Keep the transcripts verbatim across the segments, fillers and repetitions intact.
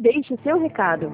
deixe seu recado.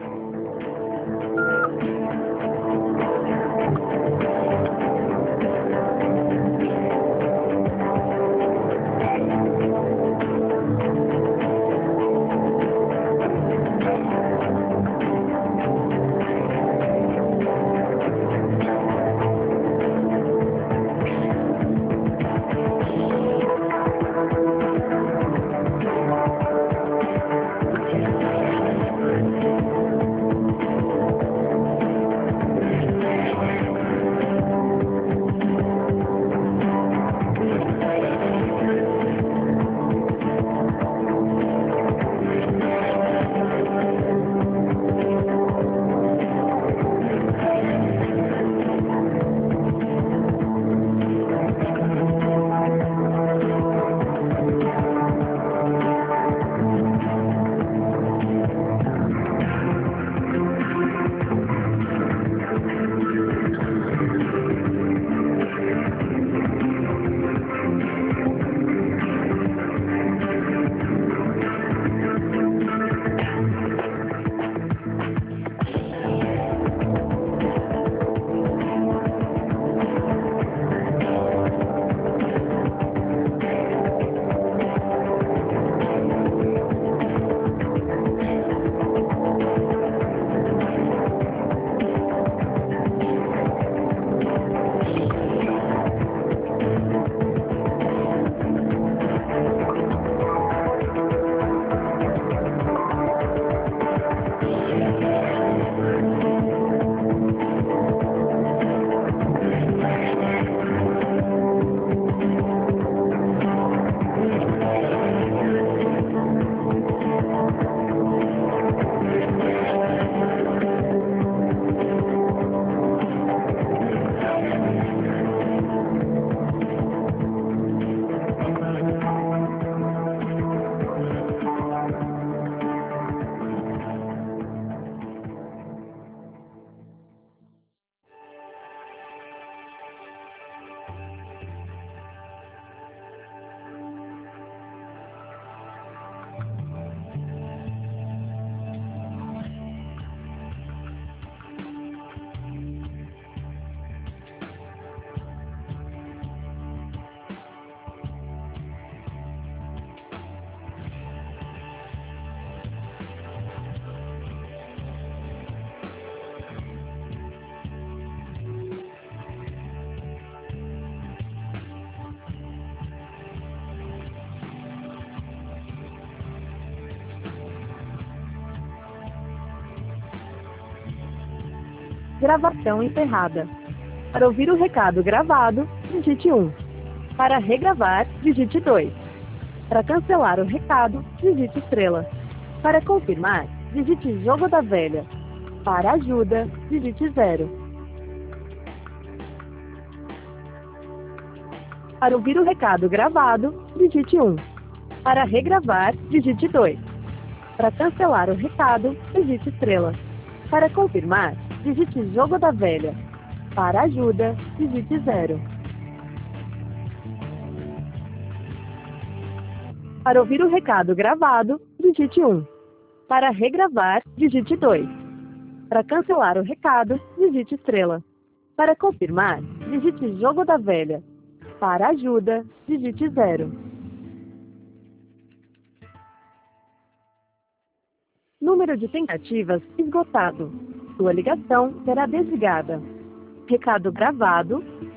Gravação encerrada. Para ouvir o recado gravado, digite um. Para regravar, digite dois. Para cancelar o recado, digite estrela. Para confirmar, digite jogo da velha. Para ajuda, digite zero. Para ouvir o recado gravado, digite um. Para regravar, digite dois. Para cancelar o recado, digite estrela. Para confirmar, digite jogo da velha. Para ajuda, digite zero. Para ouvir o recado gravado, digite um. Para regravar, digite dois. Para cancelar o recado, digite estrela. Para confirmar, digite jogo da velha. Para ajuda, digite zero. Número de tentativas esgotado. Sua ligação será desligada. Recado gravado,